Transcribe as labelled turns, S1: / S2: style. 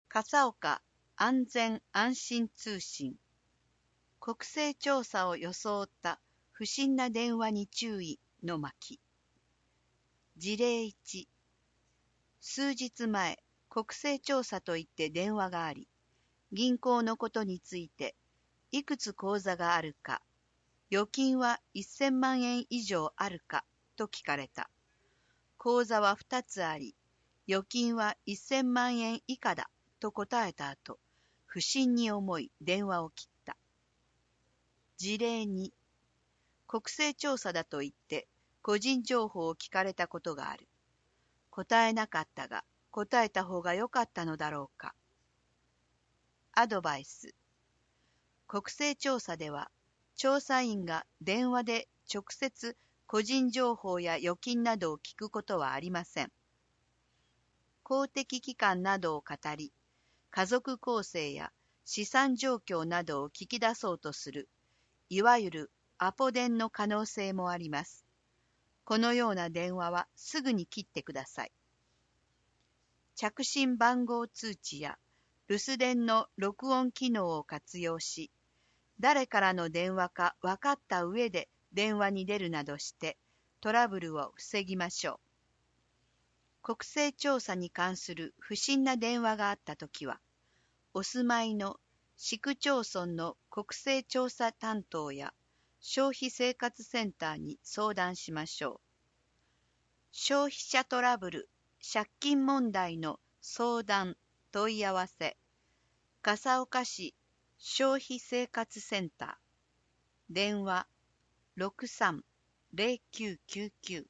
S1: 笠岡安全安心通信。国勢調査を装った不審な電話に注意の巻。事例1。数日前、国勢調査といって電話があり、銀行のことについて、いくつ口座があるか、預金は1000万円以上あるかと聞かれた。口座は2つあり、預金は1000万円以下だと答えた後、不審に思い電話を切った。事例2。国勢調査だと言って個人情報を聞かれたことがある。答えなかったが、答えた方が良かったのだろうか。アドバイス。国勢調査では、調査員が電話で直接個人情報や預金などを聞くことはありません。公的機関などを語り、家族構成や資産状況などを聞き出そうとする、いわゆるアポ電の可能性もあります。このような電話はすぐに切ってください。着信番号通知や留守電の録音機能を活用し、誰からの電話か分かった上で電話に出るなどしてトラブルを防ぎましょう。国勢調査に関する不審な電話があったときは、お住まいの市区町村の国勢調査担当や消費生活センターに相談しましょう。消費者トラブル、借金問題の相談、問い合わせ、笠岡市消費生活センター、電話 63-0999